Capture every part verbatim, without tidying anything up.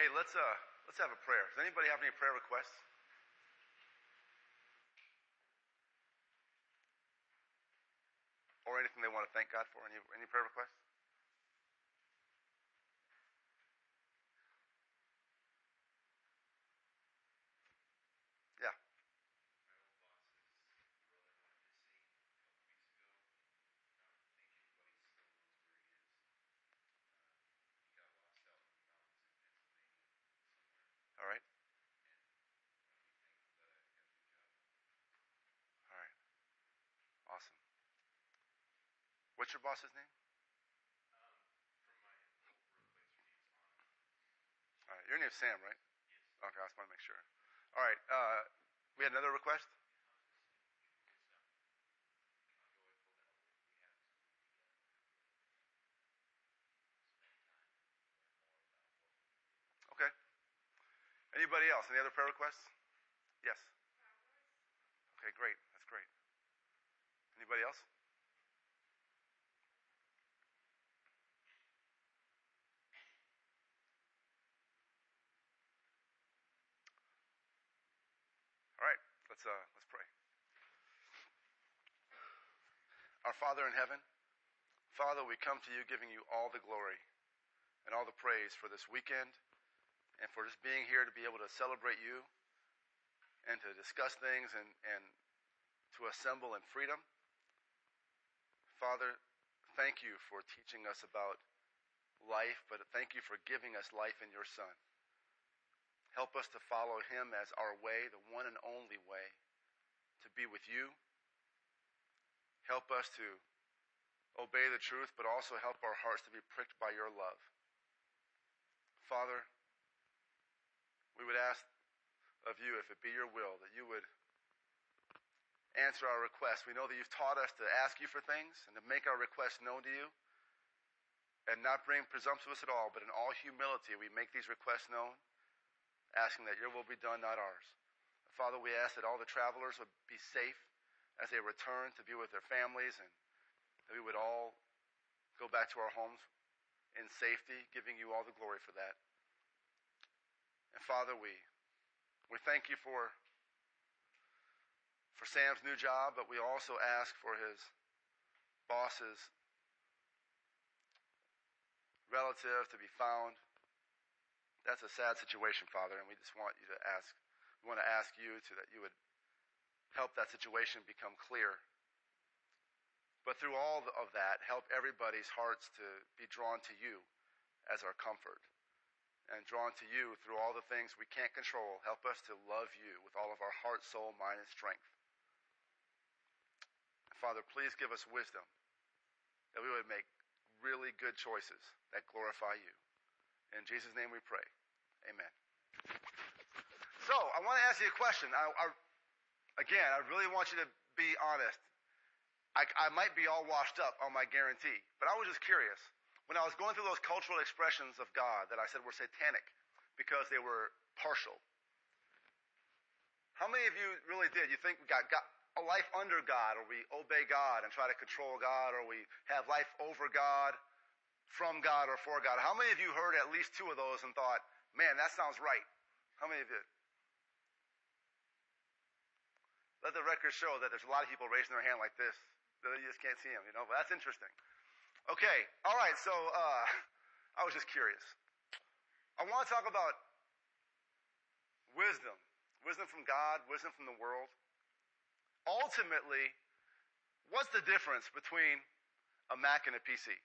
Hey, let's uh let's have a prayer. Does anybody have any prayer requests? Or anything they want to thank God for? Any any prayer requests? Yeah. My old boss's brother went missing a couple weeks ago. I don't think anybody still knows where he is. Uh, he got lost out in the mountains in Pennsylvania somewhere. All right. And I want to be thankful that I got a new job. All right. Awesome. What's your boss's name? Um, from my old workplace, her name's Anna. All right. Your name's Sam, right? Yes. Okay, I just want to make sure. All right. Uh, we had another request? Good stuff. I'll go and pull that over. We have something together. Spend time and learn more about what we do. Okay. Anybody else? Any other prayer requests? Yes. Okay, great. That's great. Anybody else? All right, let's uh, let's pray. Our Father in heaven, Father, we come to you giving you all the glory and all the praise for this weekend and for just being here to be able to celebrate you and to discuss things and, and to assemble in freedom. Father, thank you for teaching us about life, but thank you for giving us life in your Son. Help us to follow him as our way, the one and only way to be with you. Help us to obey the truth, but also help our hearts to be pricked by your love. Father, we would ask of you, if it be your will, that you would answer our requests. We know that you've taught us to ask you for things and to make our requests known to you and not bring presumptuous at all, but in all humility we make these requests known, asking that your will be done, not ours. Father, we ask that all the travelers would be safe as they return to be with their families, and that we would all go back to our homes in safety, giving you all the glory for that. And Father, we we thank you for for Sam's new job, but we also ask for his boss's relative to be found. That's a sad situation, Father, and we just want you to ask, we want to ask you to that you would help that situation become clear. But through all of that, help everybody's hearts to be drawn to you as our comfort and drawn to you through all the things we can't control. Help us to love you with all of our heart, soul, mind, and strength. And Father, please give us wisdom that we would make really good choices that glorify you. In Jesus' name we pray. Amen. So, I want to ask you a question. I, I, again, I really want you to be honest. I, I might be all washed up on my guarantee, but I was just curious. When I was going through those cultural expressions of God that I said were satanic because they were partial, how many of you really did? You think we got, got a life under God, or we obey God and try to control God, or we have life over God, from God, or for God? How many of you heard at least two of those and thought, man, that sounds right? How many of you did? Let the record show that there's a lot of people raising their hand like this. That you just can't see them, you know, but that's interesting. Okay, all right, so uh, I was just curious. I want to talk about wisdom. Wisdom from God, wisdom from the world. Ultimately, what's the difference between a Mac and a P C?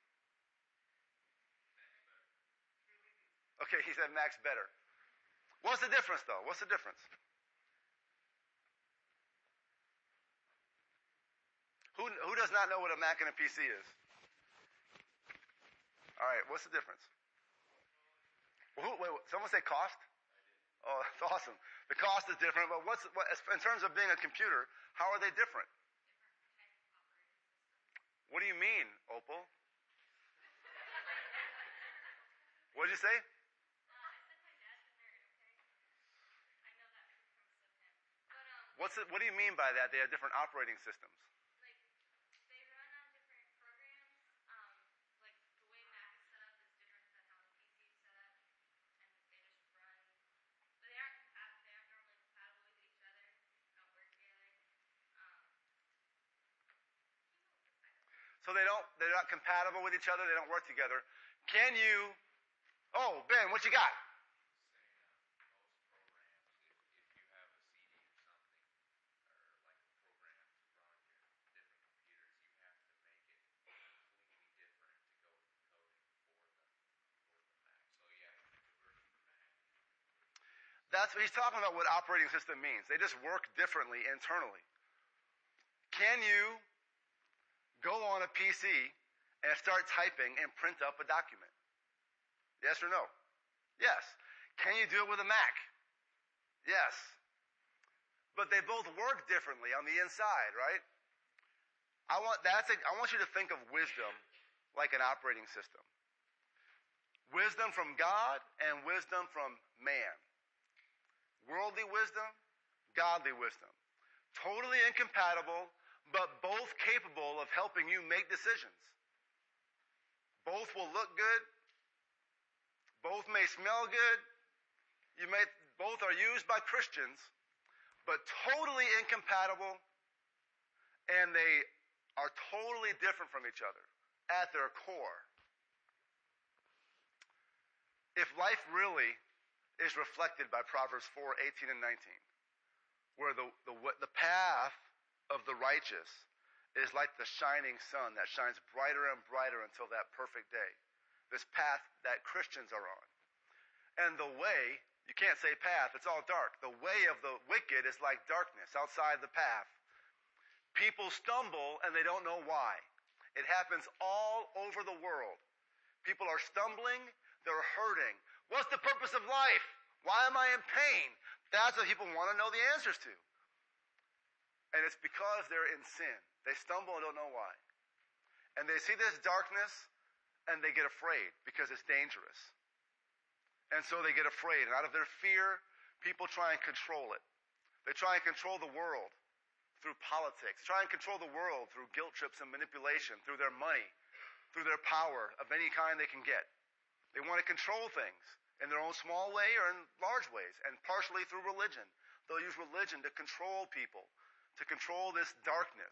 Okay, he said Mac's better. What's the difference, though? What's the difference? Who, who does not know what a Mac and a P C is? All right, what's the difference? Well, who, wait, someone say cost? Oh, that's awesome. The cost is different, but what's what, in terms of being a computer, how are they different? What do you mean, Opal? What did you say? What's it, what do you mean by that? They have different operating systems. Like, they run on different programs. Um, like, the way Mac is set up is different than how the P C is set up. And they just so they don't, they're not compatible with each other, they don't work together. Can you, oh, Ben, what you got? That's what he's talking about, what operating system means. They just work differently internally. Can you go on a P C and start typing and print up a document? Yes or no? Yes. Can you do it with a Mac? Yes. But they both work differently on the inside, right? I want that's a, I want you to think of wisdom like an operating system. Wisdom from God and wisdom from man. Worldly wisdom, godly wisdom. Totally incompatible, but both capable of helping you make decisions. Both will look good. Both may smell good. You may, both are used by Christians, but totally incompatible, and they are totally different from each other at their core. If life really is reflected by Proverbs four, eighteen and nineteen, where the, the, the path of the righteous is like the shining sun that shines brighter and brighter until that perfect day. This path that Christians are on. And the way, you can't say path, it's all dark. The way of the wicked is like darkness outside the path. People stumble and they don't know why. It happens all over the world. People are stumbling, they're hurting. What's the purpose of life? Why am I in pain? That's what people want to know the answers to. And it's because they're in sin. They stumble and don't know why. And they see this darkness and they get afraid because it's dangerous. And so they get afraid. And out of their fear, people try and control it. They try and control the world through politics. Try and control the world through guilt trips and manipulation, through their money, through their power of any kind they can get. They want to control things in their own small way or in large ways, and partially through religion. They'll use religion to control people, to control this darkness.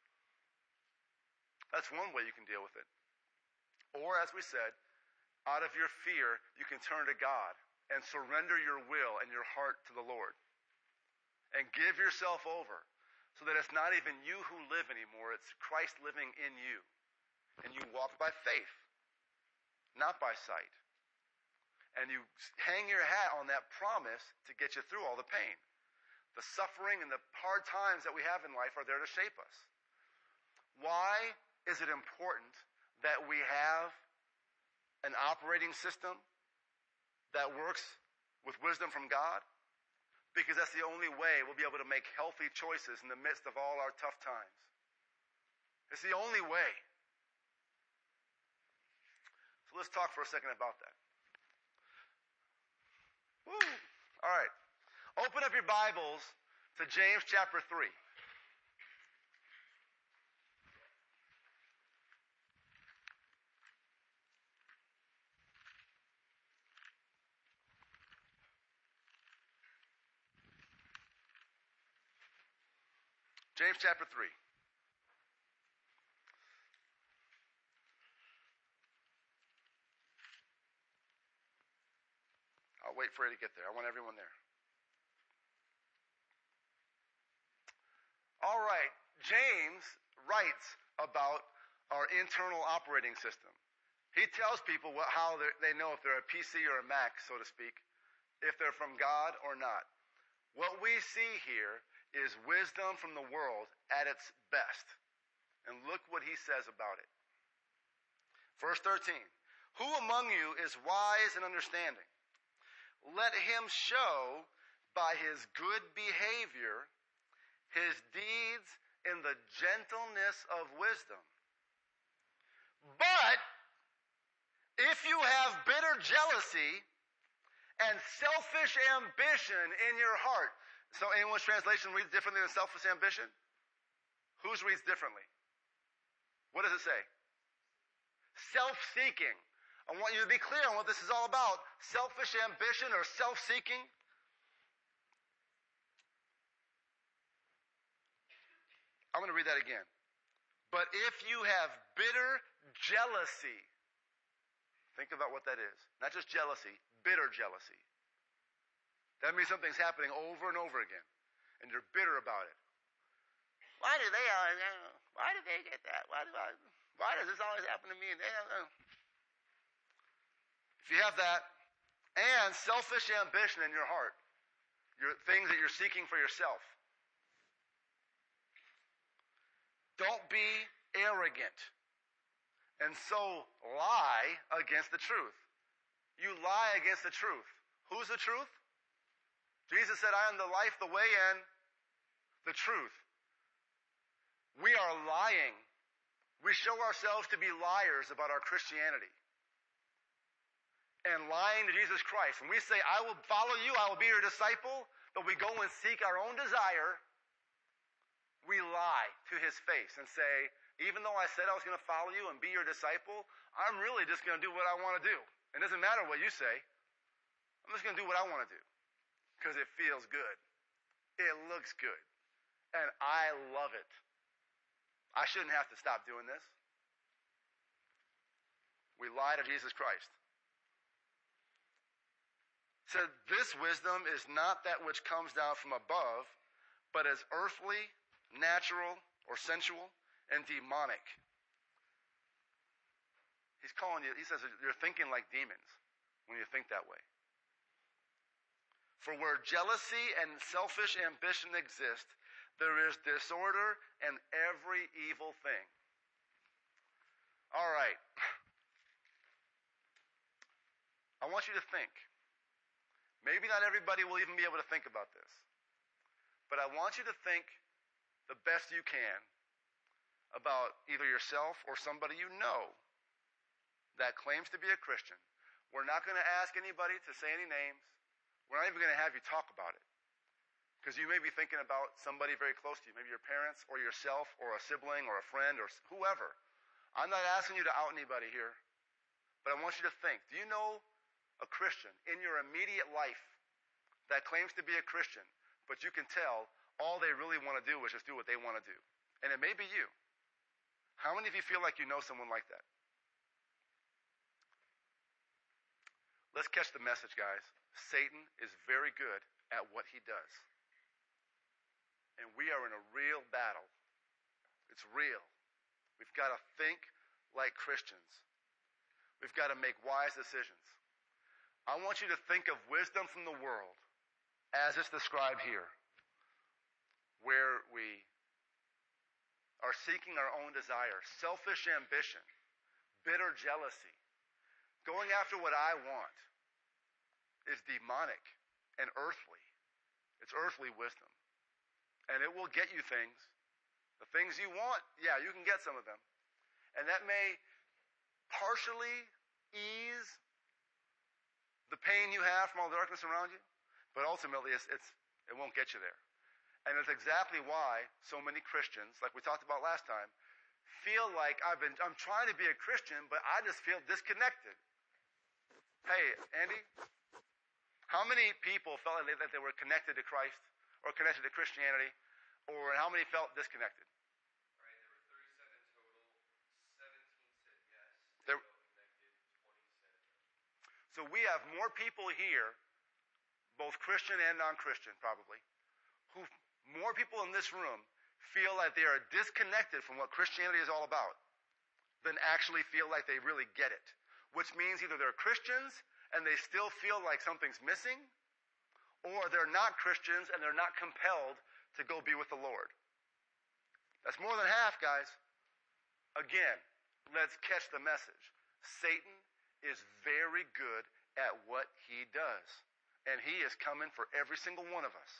That's one way you can deal with it. Or, as we said, out of your fear, you can turn to God and surrender your will and your heart to the Lord. And give yourself over so that it's not even you who live anymore, it's Christ living in you. And you walk by faith, not by sight. And you hang your hat on that promise to get you through all the pain. The suffering and the hard times that we have in life are there to shape us. Why is it important that we have an operating system that works with wisdom from God? Because that's the only way we'll be able to make healthy choices in the midst of all our tough times. It's the only way. So let's talk for a second about that. Woo. All right. Open up your Bibles to James chapter three. James chapter three. I'll wait for you to get there. I want everyone there. All right. James writes about our internal operating system. He tells people what, how they know if they're a P C or a Mac, so to speak, if they're from God or not. What we see here is wisdom from the world at its best. And look what he says about it. Verse thirteen. Who among you is wise and understanding? Let him show by his good behavior his deeds in the gentleness of wisdom. But if you have bitter jealousy and selfish ambition in your heart. So anyone's translation reads differently than selfish ambition? Whose reads differently? What does it say? Self-seeking. I want you to be clear on what this is all about. Selfish ambition or self-seeking. I'm going to read that again. But if you have bitter jealousy. Think about what that is. Not just jealousy, bitter jealousy. That means something's happening over and over again, and you're bitter about it. Why do they always, why do they get that? Why do I, why does this always happen to me? And they don't know. If you have that, and selfish ambition in your heart, your things that you're seeking for yourself. Don't be arrogant and so lie against the truth. You lie against the truth. Who's the truth? Jesus said, I am the life, the way, and the truth. We are lying. We show ourselves to be liars about our Christianity. And lying to Jesus Christ. When we say, I will follow you, I will be your disciple, but we go and seek our own desire, we lie to his face and say, even though I said I was going to follow you and be your disciple, I'm really just going to do what I want to do. It doesn't matter what you say. I'm just going to do what I want to do because it feels good. It looks good. And I love it. I shouldn't have to stop doing this. We lie to Jesus Christ. So this wisdom is not that which comes down from above, but is earthly, natural, or sensual, and demonic. He's calling you, he says you're thinking like demons when you think that way. For where jealousy and selfish ambition exist, there is disorder and every evil thing. All right. I want you to think. Maybe not everybody will even be able to think about this. But I want you to think the best you can about either yourself or somebody you know that claims to be a Christian. We're not going to ask anybody to say any names. We're not even going to have you talk about it. Because you may be thinking about somebody very close to you, maybe your parents or yourself or a sibling or a friend or whoever. I'm not asking you to out anybody here, but I want you to think. Do you know a Christian in your immediate life that claims to be a Christian, but you can tell all they really want to do is just do what they want to do? And it may be you. How many of you feel like you know someone like that? Let's catch the message, guys. Satan is very good at what he does. And we are in a real battle. It's real. We've got to think like Christians. We've got to make wise decisions. I want you to think of wisdom from the world as it's described here, where we are seeking our own desire, selfish ambition, bitter jealousy. Going after what I want is demonic and earthly. It's earthly wisdom. And it will get you things. The things you want, yeah, you can get some of them. And that may partially ease the pain you have from all the darkness around you, but ultimately it's, it's, it won't get you there. And it's exactly why so many Christians, like we talked about last time, feel like I've been, I'm trying to be a Christian, but I just feel disconnected. Hey, Andy, how many people felt like they, that they were connected to Christ or connected to Christianity, or how many felt disconnected? Right, there were thirty-seven total, seventeen said yes, There, they felt connected, twenty said no. so we have more people here, both Christian and non-Christian probably, who, more people in this room feel like they are disconnected from what Christianity is all about than actually feel like they really get it. Which means either they're Christians and they still feel like something's missing, or they're not Christians and they're not compelled to go be with the Lord. That's more than half, guys. Again, let's catch the message. Satan is very good at what he does. And he is coming for every single one of us.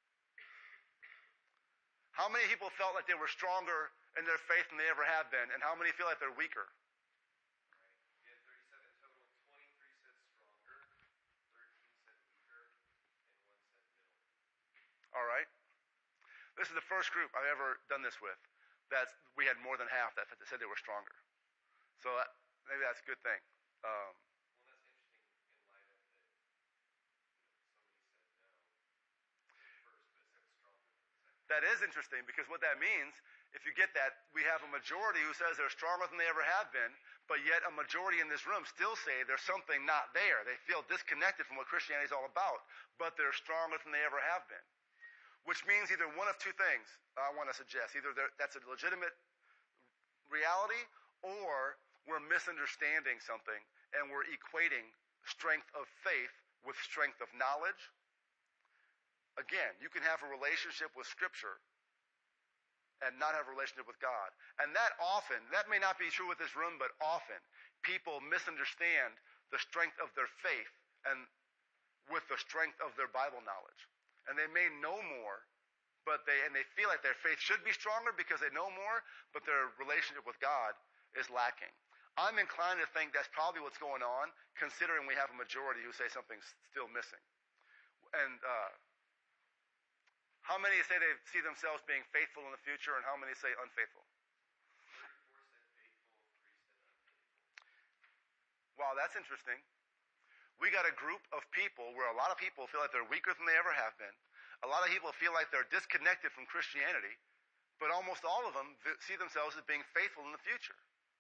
How many people felt like they were stronger in their faith than they ever have been? And how many feel like they're weaker? Right, we had thirty-seven total, twenty-three said stronger, thirteen said weaker, and one said middle. All right. This is the first group I've ever done this with. That's, we had more than half that said they were stronger. So that, maybe that's a good thing. Um, Well, that's interesting in light of that, you know, somebody said no first, but said stronger for the second. That is interesting because what that means, if you get that, we have a majority who says they're stronger than they ever have been, but yet a majority in this room still say there's something not there. They feel disconnected from what Christianity is all about, but they're stronger than they ever have been. Which means either one of two things I want to suggest. Either that's a legitimate reality or we're misunderstanding something and we're equating strength of faith with strength of knowledge. Again, you can have a relationship with Scripture and not have a relationship with God. And that often, that may not be true with this room, but often people misunderstand the strength of their faith and with the strength of their Bible knowledge. And they may know more, but they and they feel like their faith should be stronger because they know more, but their relationship with God is lacking. I'm inclined to think that's probably what's going on, considering we have a majority who say something's still missing. And uh, how many say they see themselves being faithful in the future, and how many say unfaithful? thirty-four said faithful, three said unfaithful. Wow, that's interesting. We got a group of people where a lot of people feel like they're weaker than they ever have been. A lot of people feel like they're disconnected from Christianity, but almost all of them see themselves as being faithful in the future.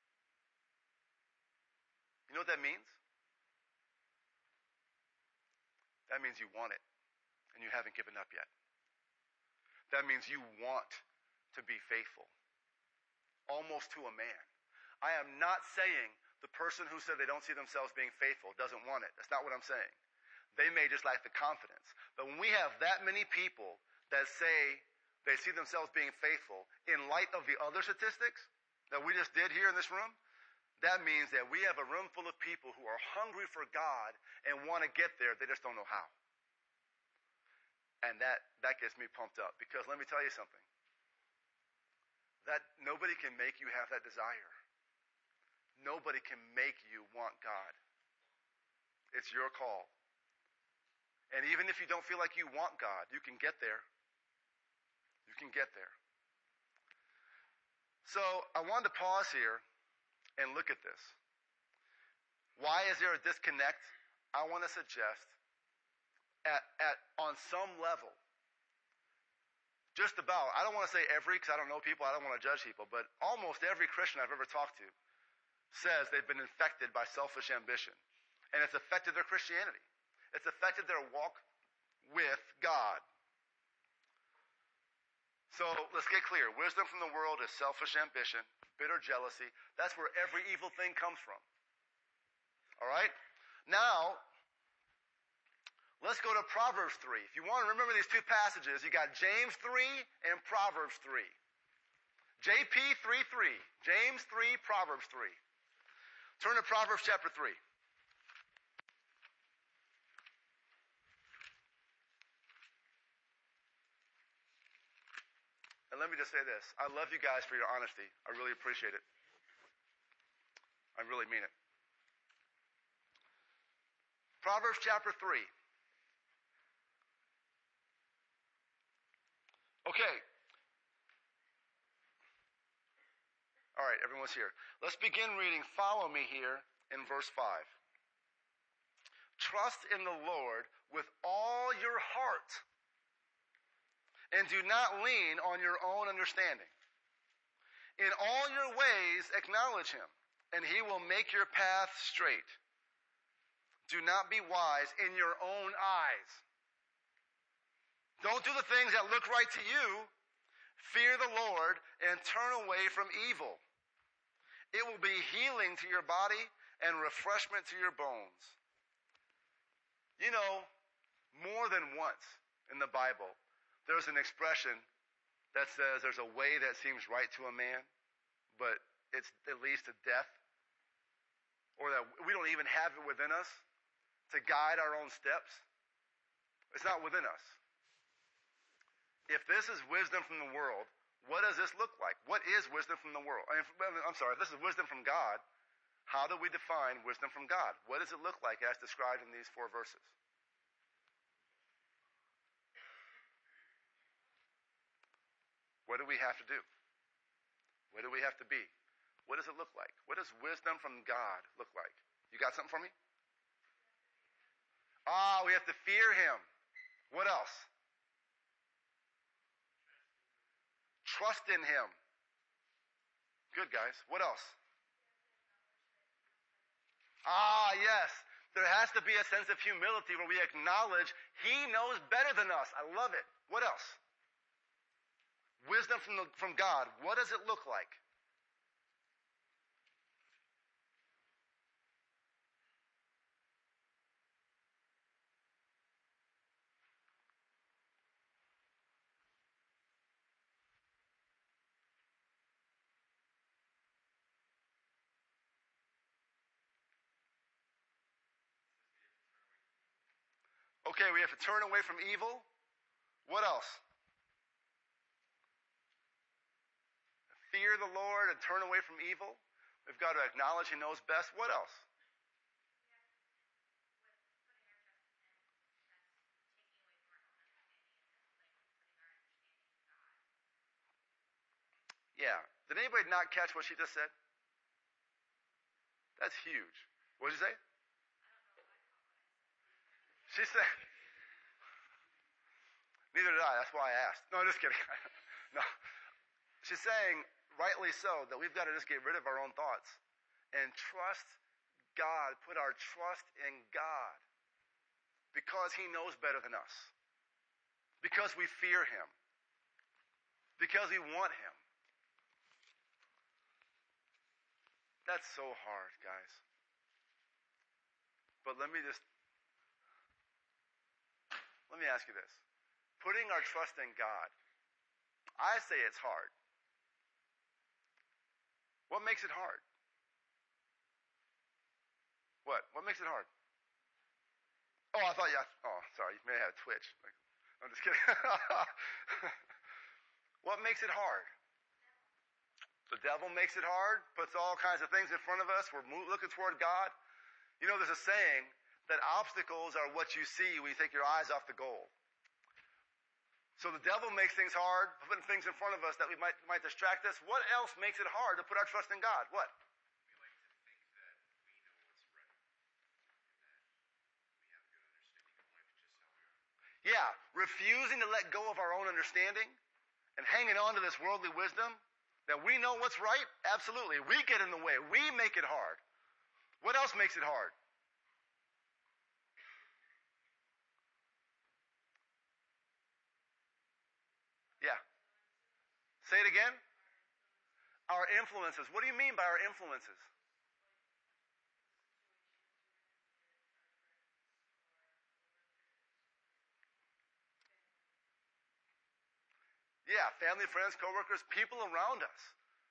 You know what that means? That means you want it, and you haven't given up yet. That means you want to be faithful, almost to a man. I am not saying the person who said they don't see themselves being faithful doesn't want it. That's not what I'm saying. They may just lack the confidence. But when we have that many people that say they see themselves being faithful in light of the other statistics that we just did here in this room, that means that we have a room full of people who are hungry for God and want to get there. They just don't know how. And that, that gets me pumped up because let me tell you something. That nobody can make you have that desire. Nobody can make you want God. It's your call. And even if you don't feel like you want God, you can get there. You can get there. So I wanted to pause here and look at this. Why is there a disconnect? I want to suggest at, at on some level, just about, I don't want to say every, because I don't know people, I don't want to judge people, but almost every Christian I've ever talked to says they've been infected by selfish ambition. And it's affected their Christianity. It's affected their walk with God. So let's get clear. Wisdom from the world is selfish ambition, bitter jealousy. That's where every evil thing comes from. All right? Now, let's go to Proverbs three. If you want to remember these two passages, you got James three and Proverbs three. J P three three. James three, Proverbs three. Turn to Proverbs chapter three. And let me just say this. I love you guys for your honesty. I really appreciate it. I really mean it. Proverbs chapter three. Okay. All right, everyone's here. Let's begin reading. Follow me here in verse five. Trust in the Lord with all your heart, and do not lean on your own understanding. In all your ways acknowledge him, and he will make your path straight. Do not be wise in your own eyes. Don't do the things that look right to you. Fear the Lord and turn away from evil. It will be healing to your body and refreshment to your bones. You know, more than once in the Bible, there's an expression that says there's a way that seems right to a man, but it's it leads to death. Or that we don't even have it within us to guide our own steps. It's not within us. If this is wisdom from the world, what does this look like? What is wisdom from the world? I mean, I'm sorry, if this is wisdom from God, how do we define wisdom from God? What does it look like as described in these four verses? What do we have to do? What do we have to be? What does it look like? What does wisdom from God look like? You got something for me? Ah, we have to fear him. What else? trust in him. Good, guys. What else? Ah, yes. There has to be a sense of humility where we acknowledge he knows better than us. I love it. What else? Wisdom from, the, from God. What does it look like? Okay, we have to turn away from evil. What else? Fear the Lord and turn away from evil. We've got to acknowledge he knows best. What else? Yeah. Did anybody not catch what she just said? That's huge. What did you say? She said, neither did I. That's why I asked. No, I'm just kidding. No. She's saying, rightly so, that we've got to just get rid of our own thoughts and trust God, put our trust in God because he knows better than us, because we fear him, because we want him. That's so hard, guys. But let me just, let me ask you this. Putting our trust in God, I say it's hard. What makes it hard? What? What makes it hard? Oh, I thought you asked, oh, sorry, you may have a twitch. I'm just kidding. What makes it hard? The devil makes it hard, puts all kinds of things in front of us. We're looking toward God. You know, there's a saying that obstacles are what you see when you take your eyes off the goal. So the devil makes things hard, putting things in front of us that we might might distract us. What else makes it hard to put our trust in God? What? We like to think that we know what's right, and that we have a good understanding of life just how we are. Yeah, refusing to let go of our own understanding and hanging on to this worldly wisdom, that we know what's right? Absolutely. We get in the way. We make it hard. What else makes it hard? Yeah. Say it again. Our influences. What do you mean by our influences? Yeah, family, friends, coworkers, people around us.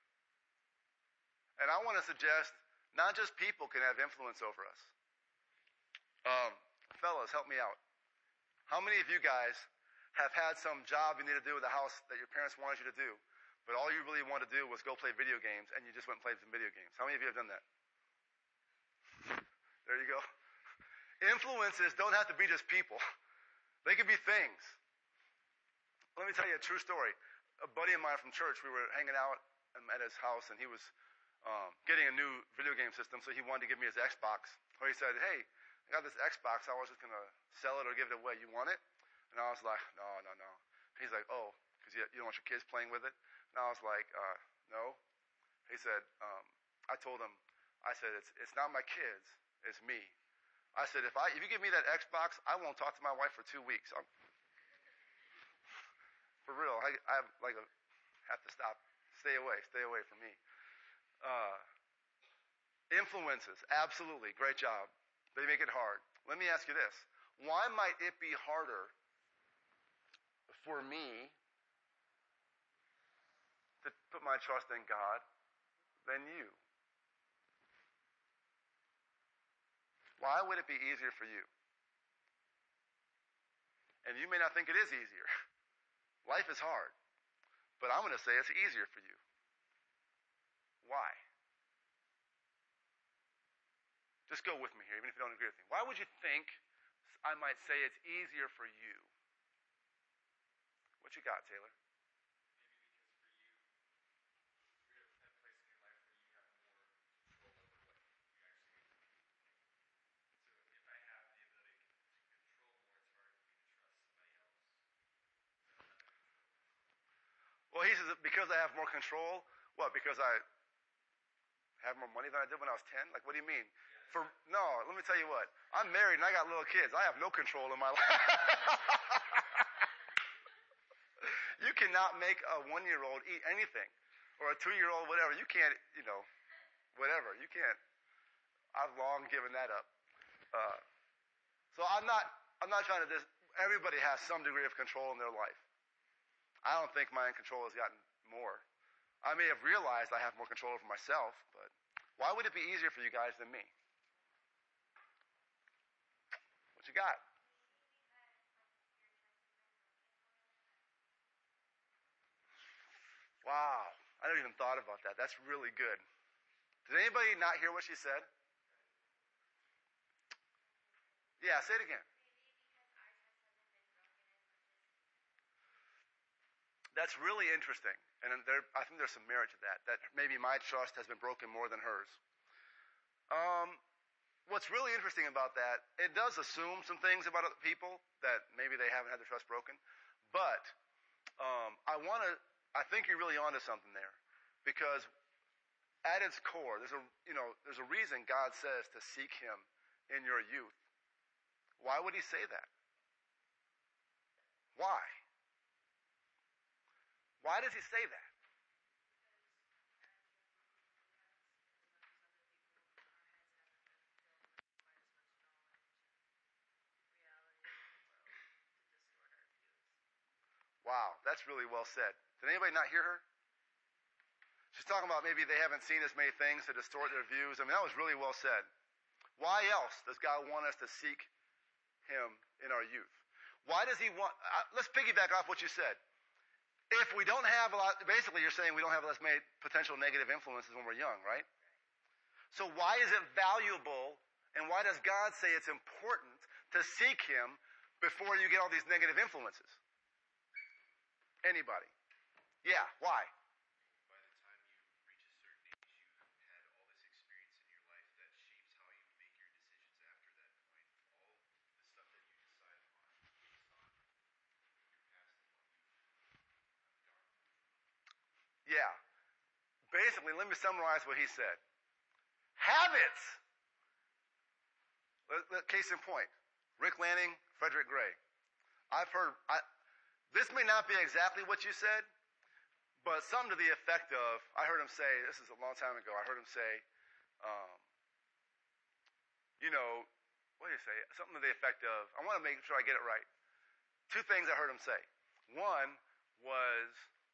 And I want to suggest not just people can have influence over us. Um, fellas, help me out. How many of you guys have had some job you need to do with the house that your parents wanted you to do, but all you really wanted to do was go play video games, and you just went and played some video games? How many of you have done that? There you go. Influences don't have to be just people. They could be things. Let me tell you a true story. A buddy of mine from church, we were hanging out at his house, and he was um, getting a new video game system, so he wanted to give me his Xbox. So he said, hey, I got this Xbox. I was just going to sell it or give it away. You want it? And I was like, no, no, no. He's like, oh, because you, you don't want your kids playing with it? And I was like, uh, no. He said, um, I told him, I said, it's it's not my kids, it's me. I said, if I if you give me that Xbox, I won't talk to my wife for two weeks. I'm, for real, I, I like a, have to stop. Stay away, stay away from me. Uh, influences, absolutely, great job. They make it hard. Let me ask you this. Why might it be harder for me to put my trust in God than you? Why would it be easier for you? And you may not think it is easier. Life is hard. But I'm going to say it's easier for you. Why? Just go with me here, even if you don't agree with me. Why would you think I might say it's easier for you? What you got, Taylor? Well, he says, because I have more control. What, because I have more money than I did when I was ten? Like, what do you mean? For no, let me tell you what. I'm married and I got little kids. I have no control in my life. You cannot make a one-year-old eat anything, or a two-year-old, whatever. You can't, you know, whatever. You can't. I've long given that up. Uh, so I'm not. I'm not trying to. Dis- everybody has some degree of control in their life. I don't think my control has gotten more. I may have realized I have more control over myself, but why would it be easier for you guys than me? What you got? Wow. I never even thought about that. That's really good. Did anybody not hear what she said? Yeah, say it again. That's really interesting. And there, I think there's some merit to that. That maybe my trust has been broken more than hers. Um, what's really interesting about that, it does assume some things about other people that maybe they haven't had their trust broken. But um, I want to, I think you're really onto something there, because at its core, there's a, you know, there's a reason God says to seek Him in your youth. Why would He say that? Why? Why does He say that? Wow, that's really well said. Did anybody not hear her? She's talking about maybe they haven't seen as many things to distort their views. I mean, that was really well said. Why else does God want us to seek Him in our youth? Why does He want... Uh, let's piggyback off what you said. If we don't have a lot... Basically, you're saying we don't have as many potential negative influences when we're young, right? So why is it valuable, and why does God say it's important to seek Him before you get all these negative influences? Anybody? Yeah, why? By the time you reach a certain age, you've had all this experience in your life that shapes how you make your decisions after that point. All the stuff that you decide upon based on your past and what you've gone through. Yeah. Basically, let me summarize what he said. Habits! Let, let, case in point. Rick Lanning, Frederick Gray. I've heard... I, This may not be exactly what you said, but something to the effect of, I heard him say, this is a long time ago, I heard him say, um, you know, what did he say? Something to the effect of, I want to make sure I get it right. Two things I heard him say. One was,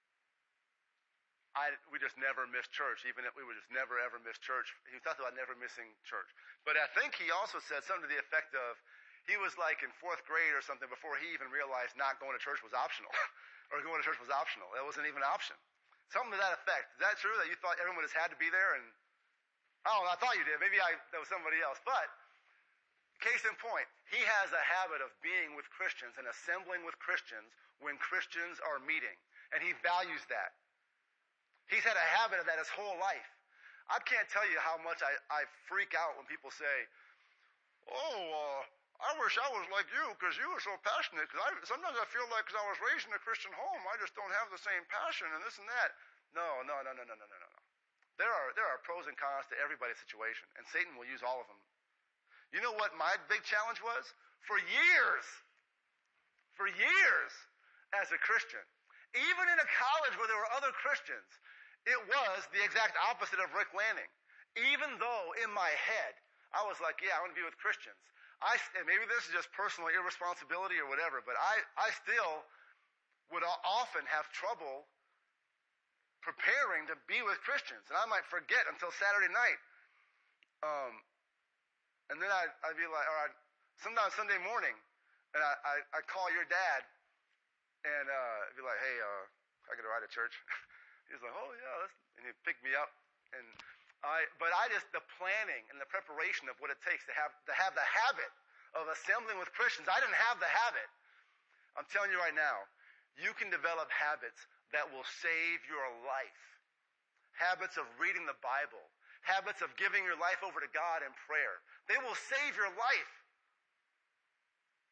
I, we just never missed church, even if we would just never ever miss church. He talked about never missing church. But I think he also said something to the effect of, he was like in fourth grade or something before he even realized not going to church was optional. Or going to church was optional. That wasn't even an option. Something to that effect. Is that true, that you thought everyone just had to be there? And oh, I thought you did. Maybe I, that was somebody else. But case in point, he has a habit of being with Christians and assembling with Christians when Christians are meeting. And he values that. He's had a habit of that his whole life. I can't tell you how much I, I freak out when people say, oh, uh, I wish I was like you because you were so passionate. Because I, sometimes I feel like because I was raised in a Christian home, I just don't have the same passion and this and that. No, no, no, no, no, no, no, no. There are there are pros and cons to everybody's situation, and Satan will use all of them. You know what my big challenge was? For years, for years, as a Christian, even in a college where there were other Christians, it was the exact opposite of Rick Lanning. Even though in my head I was like, yeah, I want to be with Christians. I, and maybe this is just personal irresponsibility or whatever, but I, I still would often have trouble preparing to be with Christians. And I might forget until Saturday night. Um, and then I'd, I'd be like, or I'd, sometimes Sunday morning, and I, I, I'd call your dad, and uh, I'd be like, hey, uh, I get a ride to church? He's like, oh, yeah. That's, and he'd pick me up. And I, but I just, the planning and the preparation of what it takes to have, to have the habit of assembling with Christians, I didn't have the habit. I'm telling you right now, you can develop habits that will save your life. Habits of reading the Bible. Habits of giving your life over to God in prayer. They will save your life.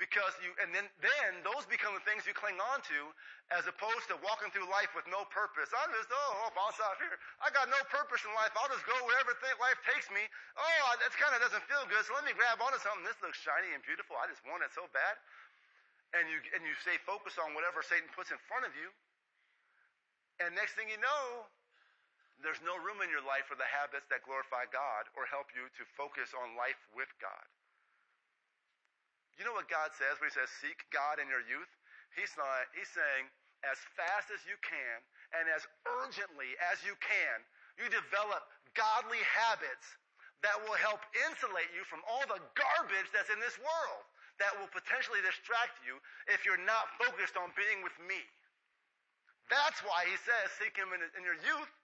Because you, and then, then those become the things you cling on to as opposed to walking through life with no purpose. I'm just, oh, I'll bounce off here. I got no purpose in life. I'll just go wherever th- life takes me. Oh, that kind of doesn't feel good, so let me grab onto something. This looks shiny and beautiful. I just want it so bad. And you, and you stay focused on whatever Satan puts in front of you. And next thing you know, there's no room in your life for the habits that glorify God or help you to focus on life with God. You know what God says when he says, seek God in your youth? He's not, he's saying, as fast as you can and as urgently as you can, you develop godly habits that will help insulate you from all the garbage that's in this world that will potentially distract you if you're not focused on being with me. That's why he says, seek him in, in your youth.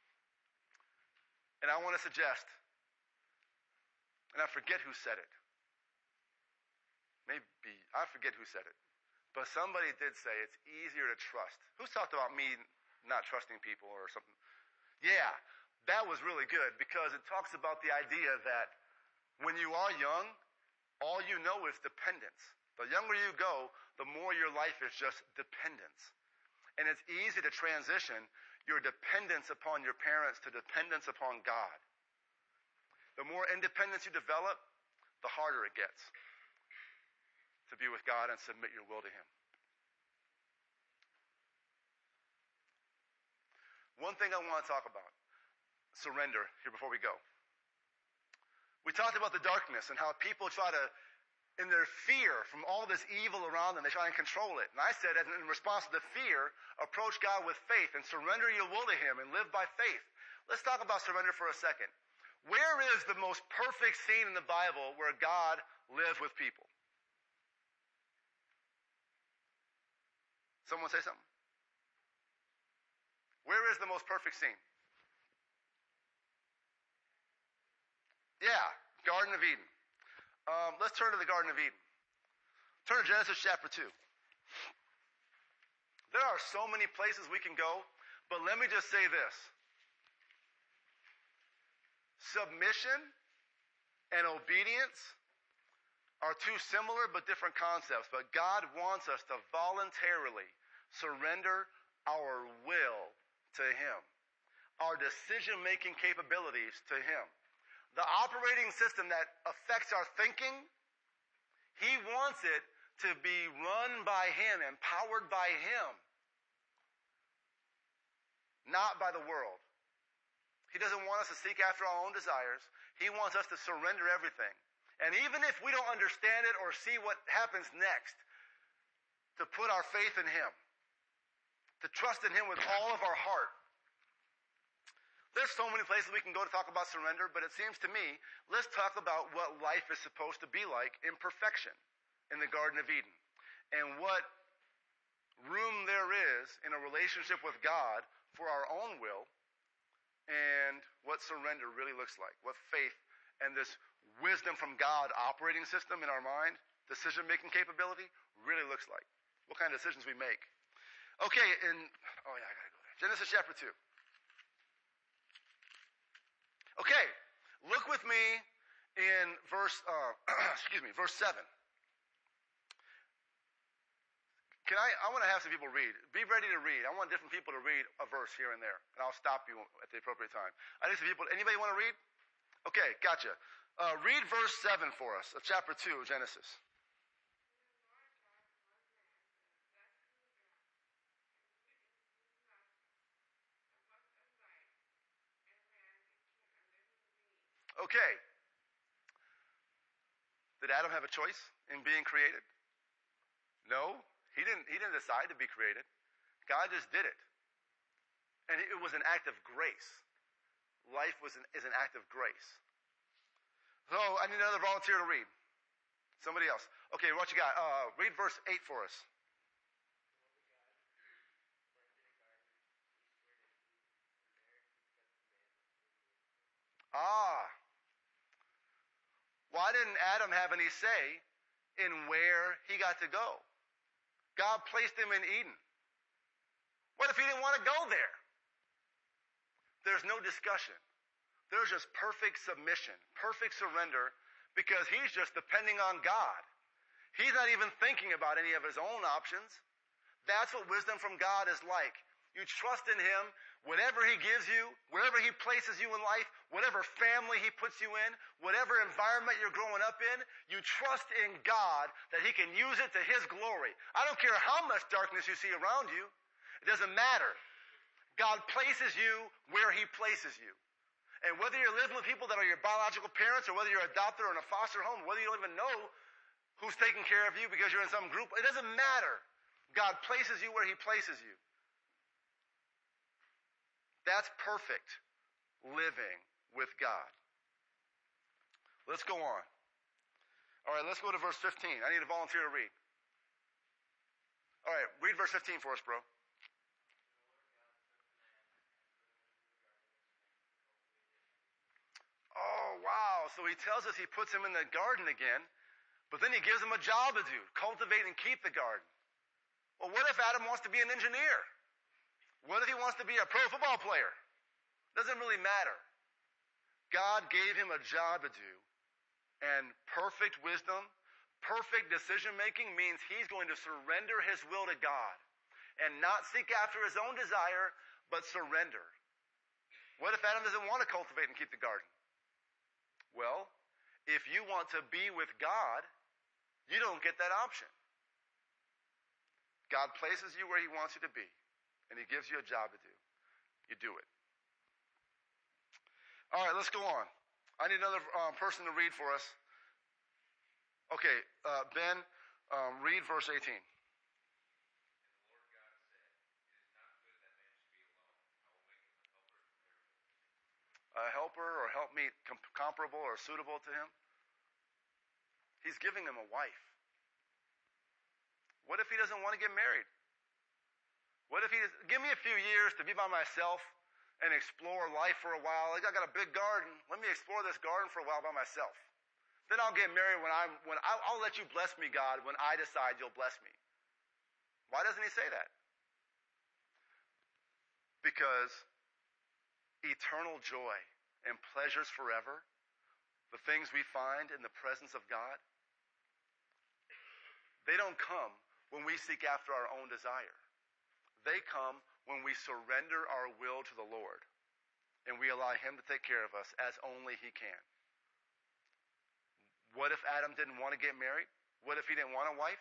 And I want to suggest, and I forget who said it. Maybe, I forget who said it. But somebody did say it's easier to trust. Who's talked about me not trusting people or something? Yeah, that was really good because it talks about the idea that when you are young, all you know is dependence. The younger you go, the more your life is just dependence. And it's easy to transition your dependence upon your parents to dependence upon God. The more independence you develop, the harder it gets to be with God and submit your will to him. One thing I want to talk about, surrender, here before we go. We talked about the darkness and how people try to, in their fear from all this evil around them, they try and control it. And I said, as in response to the fear, approach God with faith and surrender your will to him and live by faith. Let's talk about surrender for a second. Where is the most perfect scene in the Bible where God lives with people? Someone say something? Where is the most perfect scene? Yeah, Garden of Eden. Um, let's turn to the Garden of Eden. Turn to Genesis chapter two. There are so many places we can go, but let me just say this. Submission and obedience are two similar but different concepts, but God wants us to voluntarily surrender our will to him, our decision-making capabilities to him. The operating system that affects our thinking, he wants it to be run by him, empowered by him, not by the world. He doesn't want us to seek after our own desires. He wants us to surrender everything. And even if we don't understand it or see what happens next, to put our faith in him, to trust in him with all of our heart. There's so many places we can go to talk about surrender, but it seems to me, let's talk about what life is supposed to be like in perfection in the Garden of Eden, and what room there is in a relationship with God for our own will, and what surrender really looks like, what faith and this wisdom from God operating system in our mind, decision-making capability, really looks like. What kind of decisions we make. Okay, in, oh yeah, I gotta go there. Genesis chapter two. Okay, look with me in verse, uh, excuse me, verse seven. Can I, I want to have some people read. Be ready to read. I want different people to read a verse here and there, and I'll stop you at the appropriate time. I need some people, anybody want to read? Okay, gotcha. Uh, read verse seven for us of chapter two of Genesis. Okay. Did Adam have a choice in being created? No, he didn't. He didn't decide to be created. God just did it, and it was an act of grace. Life was an, is an act of grace. So I need another volunteer to read. Somebody else. Okay, what you got? Uh, read verse eight for us. Ah. Why didn't Adam have any say in where he got to go? God placed him in Eden. What if he didn't want to go there? There's no discussion. There's just perfect submission, perfect surrender, because he's just depending on God. He's not even thinking about any of his own options. That's what wisdom from God is like. You trust in him, whatever he gives you, wherever he places you in life, whatever family he puts you in, whatever environment you're growing up in, you trust in God that he can use it to his glory. I don't care how much darkness you see around you. It doesn't matter. God places you where he places you. And whether you're living with people that are your biological parents, or whether you're adopted or in a foster home, whether you don't even know who's taking care of you because you're in some group, it doesn't matter. God places you where he places you. That's perfect living with God. Let's go on. All right, let's go to verse fifteen. I need a volunteer to read. All right, read verse fifteen for us, bro. Oh, wow. So he tells us he puts him in the garden again, but then he gives him a job to do, cultivate and keep the garden. Well, what if Adam wants to be an engineer? What if he wants to be a pro football player? Doesn't really matter. God gave him a job to do, and perfect wisdom, perfect decision making means he's going to surrender his will to God and not seek after his own desire, but surrender. What if Adam doesn't want to cultivate and keep the garden? Well, if you want to be with God, you don't get that option. God places you where he wants you to be, and he gives you a job to do. You do it. All right, let's go on. I need another um, person to read for us. Okay, uh, Ben, um, read verse eighteen. A helper or helpmeet com- comparable or suitable to him. He's giving him a wife. What if he doesn't want to get married? What if he just, give me a few years to be by myself and explore life for a while. Like, I got a big garden. Let me explore this garden for a while by myself. Then I'll get married when I'm, when I, I'll let you bless me, God, when I decide you'll bless me. Why doesn't he say that? Because eternal joy and pleasures forever, the things we find in the presence of God, they don't come when we seek after our own desire. They come when we surrender our will to the Lord and we allow him to take care of us as only he can. What if Adam didn't want to get married? What if he didn't want a wife?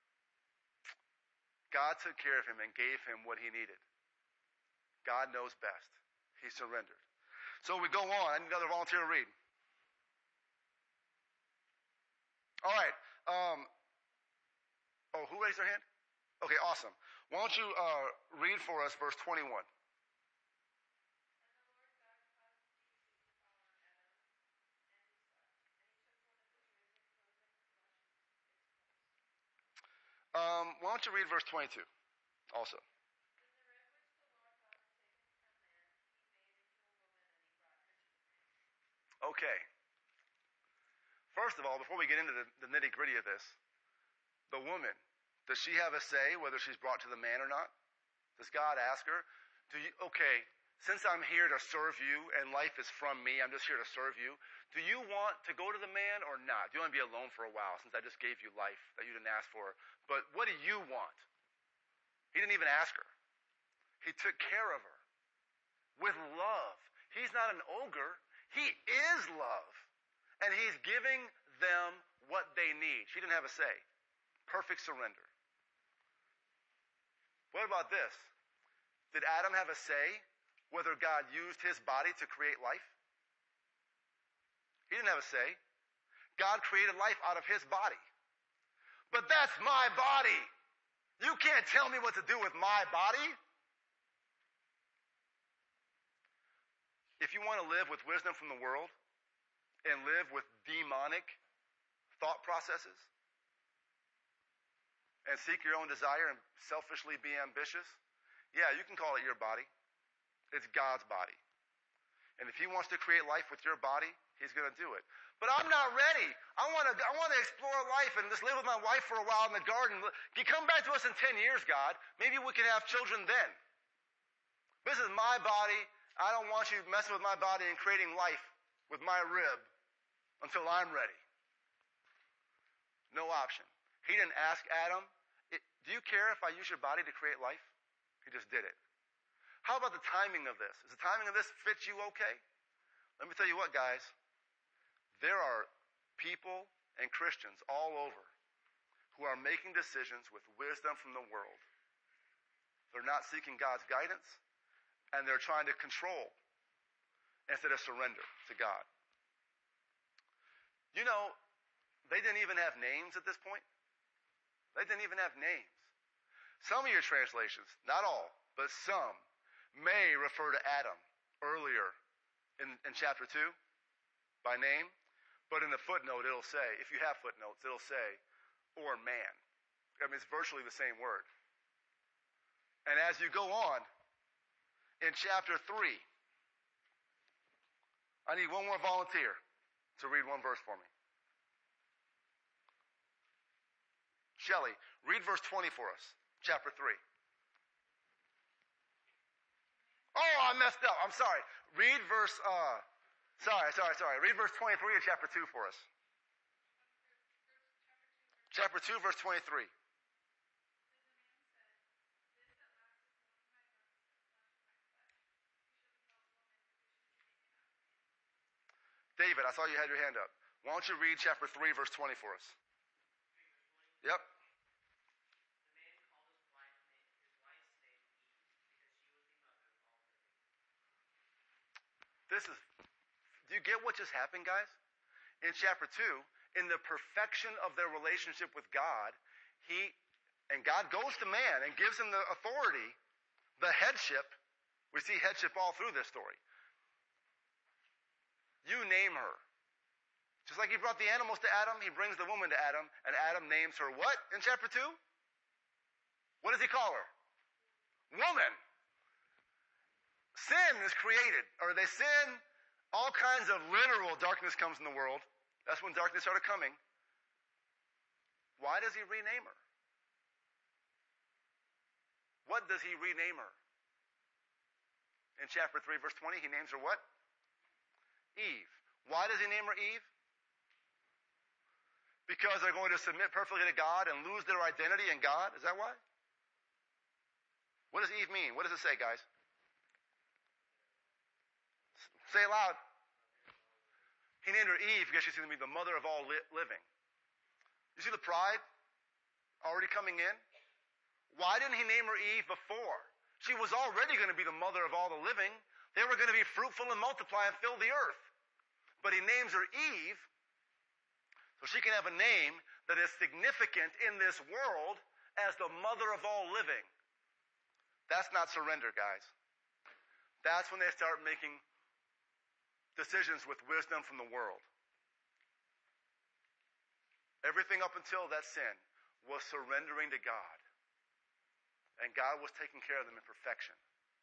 God took care of him and gave him what he needed. God knows best. He surrendered. So we go on. I need another volunteer to read. All right. Um, oh, who raised their hand? Okay, awesome. Why don't you uh, read for us verse twenty-one? Um, why don't you read verse twenty-two also? Okay. First of all, before we get into the, the nitty-gritty of this, the woman, does she have a say whether she's brought to the man or not? Does God ask her? Do you, okay, since I'm here to serve you and life is from me, I'm just here to serve you, do you want to go to the man or not? Do you want to be alone for a while since I just gave you life that you didn't ask for? But what do you want? He didn't even ask her. He took care of her with love. He's not an ogre. He is love. And he's giving them what they need. She didn't have a say. Perfect surrender. What about this? Did Adam have a say whether God used his body to create life? He didn't have a say. God created life out of his body. But that's my body. You can't tell me what to do with my body. If you want to live with wisdom from the world and live with demonic thought processes and seek your own desire and selfishly be ambitious, yeah, you can call it your body. It's God's body. And if he wants to create life with your body, he's going to do it. But I'm not ready. I want to I want to explore life and just live with my wife for a while in the garden. You come back to us in ten years, God. Maybe we can have children then. This is my body. I don't want you messing with my body and creating life with my rib until I'm ready. No option. He didn't ask Adam, do you care if I use your body to create life? He just did it. How about the timing of this? Does the timing of this fit you okay? Let me tell you what, guys. There are people and Christians all over who are making decisions with wisdom from the world. They're not seeking God's guidance, and they're trying to control instead of surrender to God. You know, they didn't even have names at this point. They didn't even have names. Some of your translations, not all, but some, may refer to Adam earlier in, in chapter two by name, but in the footnote it'll say, if you have footnotes, it'll say, or man. I mean, it's virtually the same word. And as you go on, in chapter three, I need one more volunteer to read one verse for me. Shelley, read verse twenty for us, chapter three. Oh, I messed up. I'm sorry. Read verse, uh, sorry, sorry, sorry. Read verse twenty-three of chapter two for us. Chapter two, verse twenty-three. David, I saw you had your hand up. Why don't you read chapter three, verse twenty for us? Yep. This is, do you get what just happened, guys? In chapter two, in the perfection of their relationship with God, he, and God goes to man and gives him the authority, the headship. We see headship all through this story. You name her. Just like he brought the animals to Adam, he brings the woman to Adam, and Adam names her what in chapter two? What does he call her? Woman. Sin is created, or they sin, all kinds of literal darkness comes in the world. That's when darkness started coming. Why does he rename her? What does he rename her? In chapter three, verse twenty, he names her what? Eve. Why does he name her Eve? Because they're going to submit perfectly to God and lose their identity in God? Is that why? What does Eve mean? What does it say, guys? Say it loud. He named her Eve because she's going to be the mother of all li- living. You see the pride already coming in? Why didn't he name her Eve before? She was already going to be the mother of all the living. They were going to be fruitful and multiply and fill the earth. But he names her Eve so she can have a name that is significant in this world as the mother of all living. That's not surrender, guys. That's when they start making decisions with wisdom from the world. Everything up until that sin was surrendering to God. And God was taking care of them in perfection.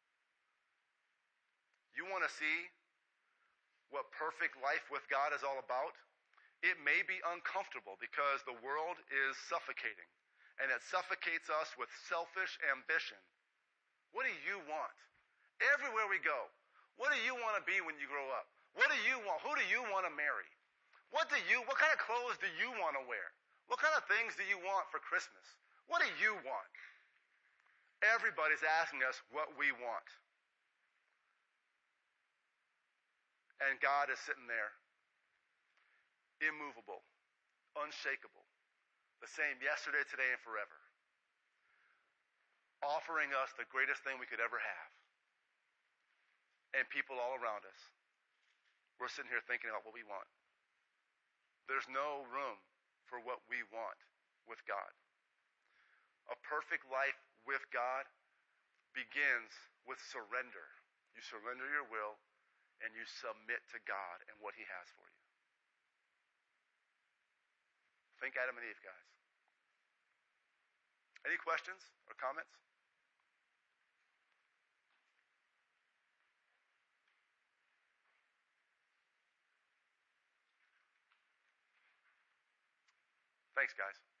You want to see what perfect life with God is all about? It may be uncomfortable because the world is suffocating. And it suffocates us with selfish ambition. What do you want? Everywhere we go, what do you want to be when you grow up? What do you want? Who do you want to marry? What do you, what kind of clothes do you want to wear? What kind of things do you want for Christmas? What do you want? Everybody's asking us what we want. And God is sitting there, immovable, unshakable, the same yesterday, today, and forever, offering us the greatest thing we could ever have. And people all around us, we're sitting here thinking about what we want. There's no room for what we want with God. A perfect life with God begins with surrender. You surrender your will and you submit to God and what he has for you. Think Adam and Eve, guys. Any questions or comments? Thanks, guys.